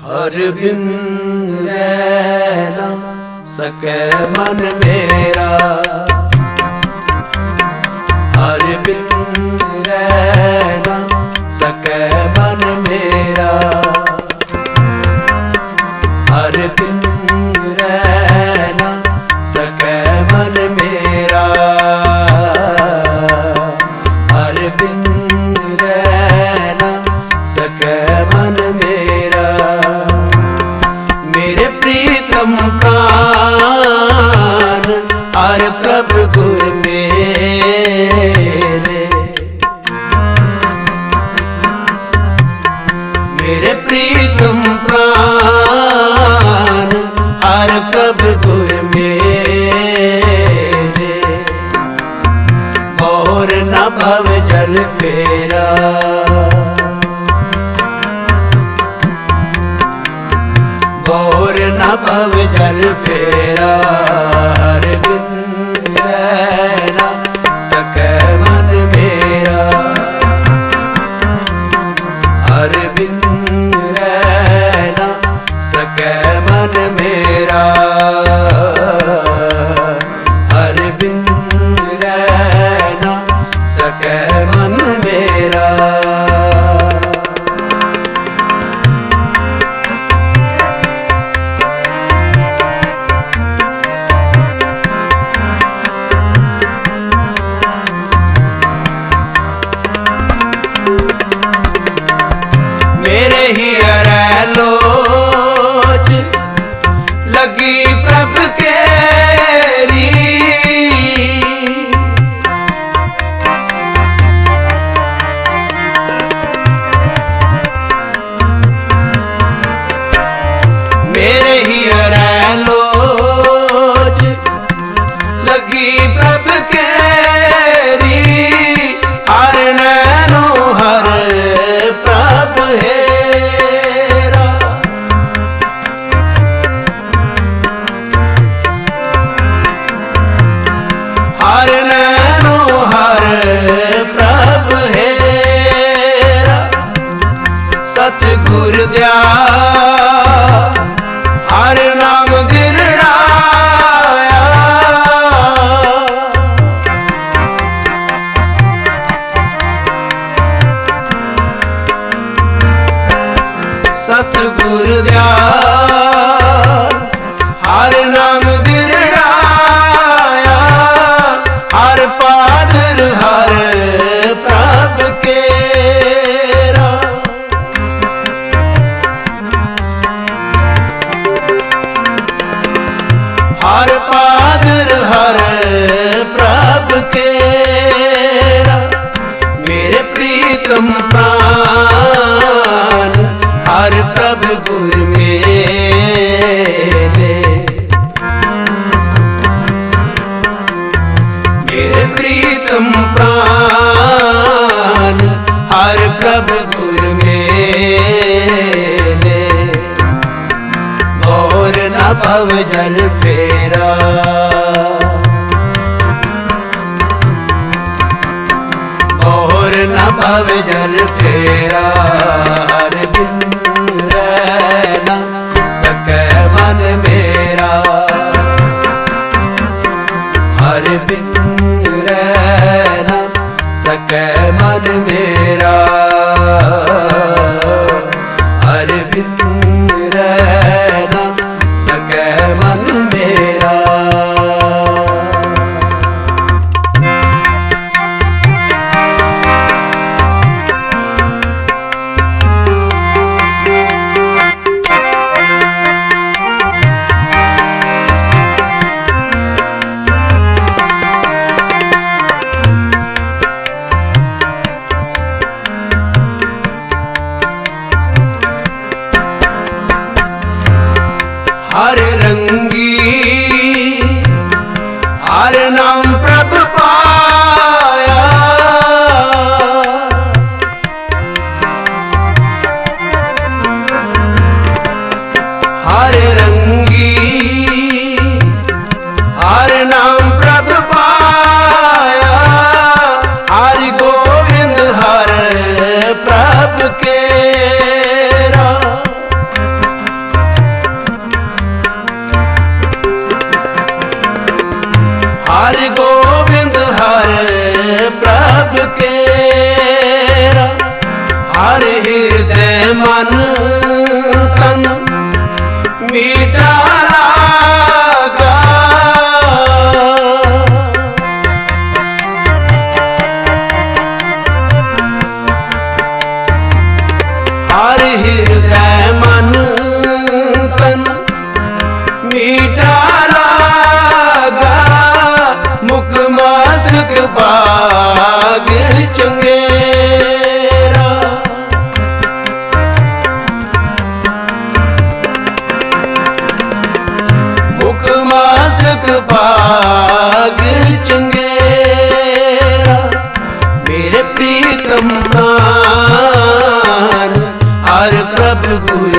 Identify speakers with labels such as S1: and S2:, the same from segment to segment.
S1: हर बिन रह न सके मन मेरा, हर बिन रह न सके मन मेरा, हर बिन रह न सके मन मेरा, हर बिन रह न सके मन मेरा। मेरे प्रीतम प्राण हर प्रभु गुर मेरे, मेरे प्रीतम प्राण हर प्रभु गुर मेरे, और न भव जल फेरा, और न भव जल फेरा, हर बिन रह न सके मन मेरा, हर बिन रह न सके मन मेरा, हर बिन रह न सके मन मेरा। मेरे ही अरैलोच लगी प्रभ केरी, मेरे ही अरैलोच लगी प्रभ केरी, हर नैनो हर प्रभ हेरा, हर नैनो हर प्रभ हेरा, सतगुर दया हर नाम गिरड़ाया, सतगुर दया हर नाम गिरड़ाया, हर पादर हर प्रभ केरा, हर पादर हर प्रभ केरा। मेरे प्रीतम प्राण हर प्रभु गुर मेरे, मेरे प्रीतम प्राण हर प्रभु गुर मेरे, और न भव जल फेरा, और न भव जल फेरा, हर बिन रह न सके मन मेरा, हर बिन रह न सके मन मेरा, हर बिन रह न सके मन मेरा। हर रंगी हर नाम प्रभ पाया, हर रंगी हर नाम प्रभ पाया, हर गोविंद हर प्रभ केरा, तन मीठा लागा। हर हृदय मन तन मीठा लागा। मुख मस्तक बाग चंगेरा। मुख मस्तक बाग चंगेरा। मेरे प्रीतम प्राण हर प्रभु गुर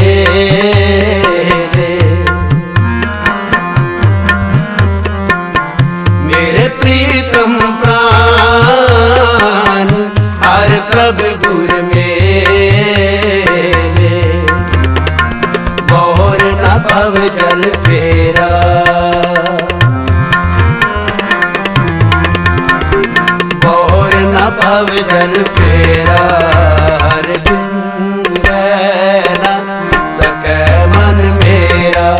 S1: मेरे। मेरे प्रीतम प्राण हर प्रभु गुर मेरे। बौर न भव जल फेरा। बौर न भव जल फेरा। हर बिन रह न सकै मन मेरा।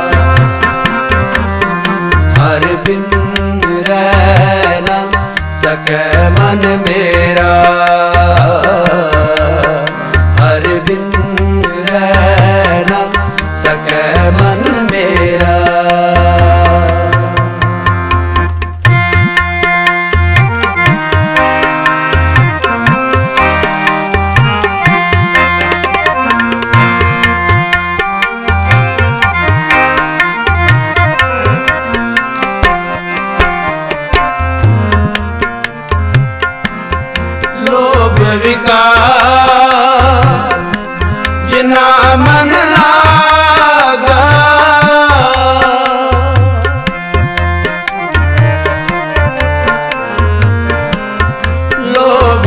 S1: हर बिन रह न सकै मन मेरा। हर बिन रह न सकै मन मेरा। लोभ विकार जिना मन लागा। लोभ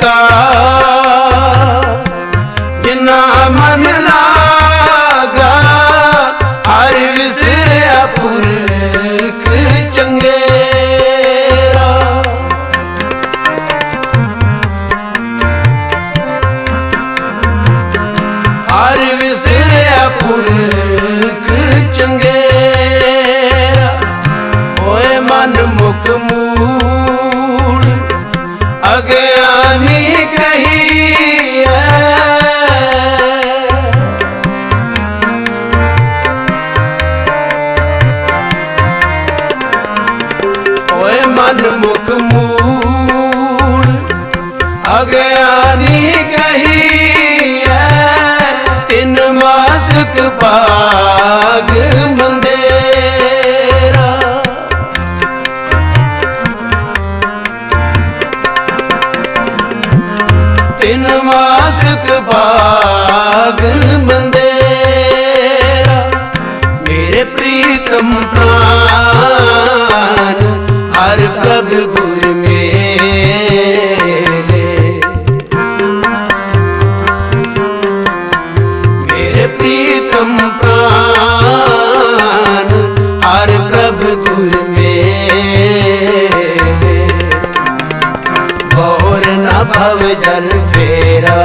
S1: विकार जिना मन लागा। हर विसरिया पुरख चंगेरा। हर विसरिया पुरख चंगेरा। होए मन मुख मूल अज्ञानी कही है। होए मन मुख मूल अज्ञानी कही है। तिन मस्तक बाग मंदेरा। तिन मस्तक बाग मंदेरा। मेरे प्रीतम प्राण हर प्रभु गुर मेरे। मेरे प्रीतम प्राण हर प्रभु गुर मेरे। बौर न भव जल फेरा।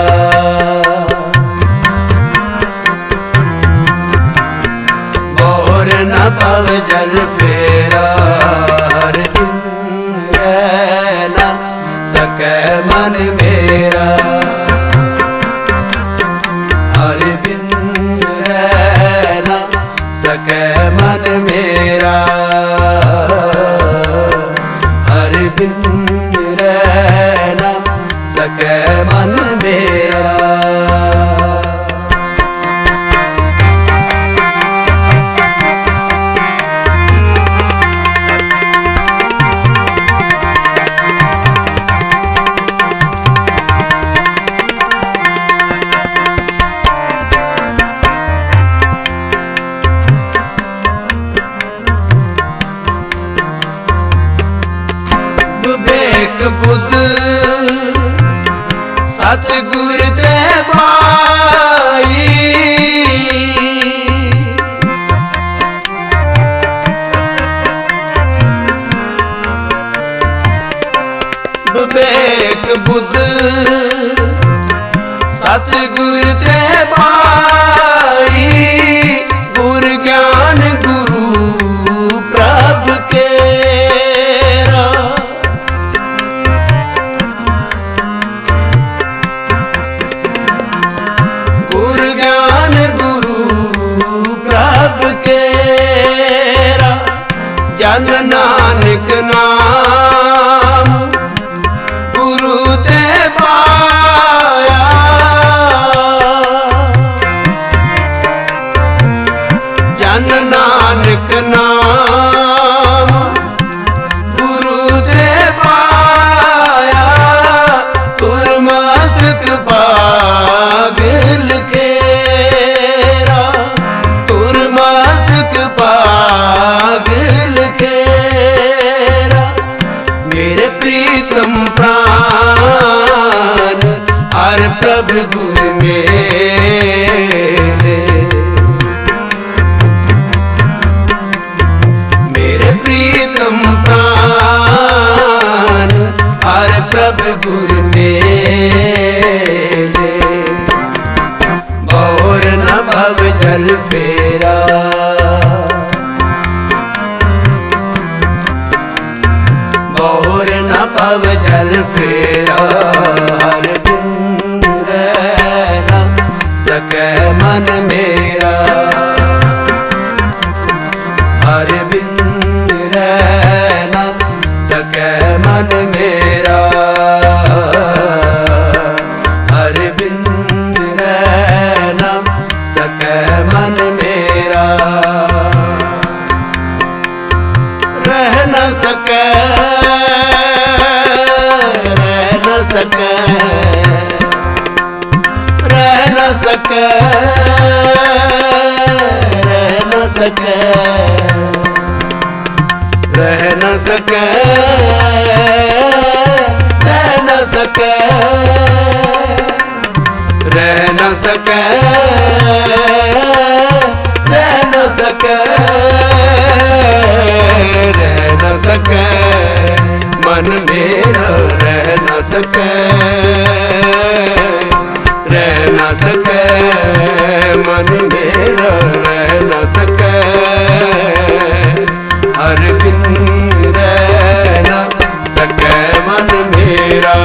S1: बौर न भव जल फेरा। हर बिन रह न सकै मन मेरा। हर बिन रह न सकै मन मेरा। हर बिन रह न सकै मन मेरा। जन नानक नाम गुरु ते पाया। जन नानक नाम गुरु ते पाया। तुरमस्तक पाग लिखेरा, तुरमस्तक पाग लिखेरा। मेरे प्रीतम प्राण हर प्रभु गुर मेरे। मेरे प्रीतम प्राण हर प्रभु गुर मेरे। और न भव जल फेरा, और न भव जल फेरा। हर बिन रह न सके मन मेरा, हर बिन रह न सके मन मेरा। हर बिन रह न सके मन मेरा। रह न सके, रह न सके, रह न सके, रह न सके, रह न सके, रह न सके, रह न सके, रह न सके, रह न सके मन मेरा। रह न सके, रह न सके मन मेरा। रह न सके हर बिन रह न सके मन मेरा।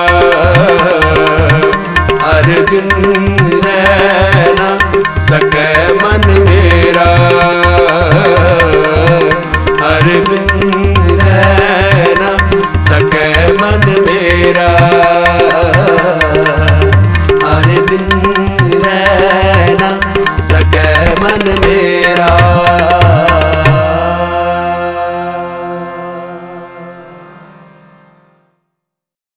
S1: हर बिन रह न सके मन मेरा। हर बिन रह न सके मन मेरा।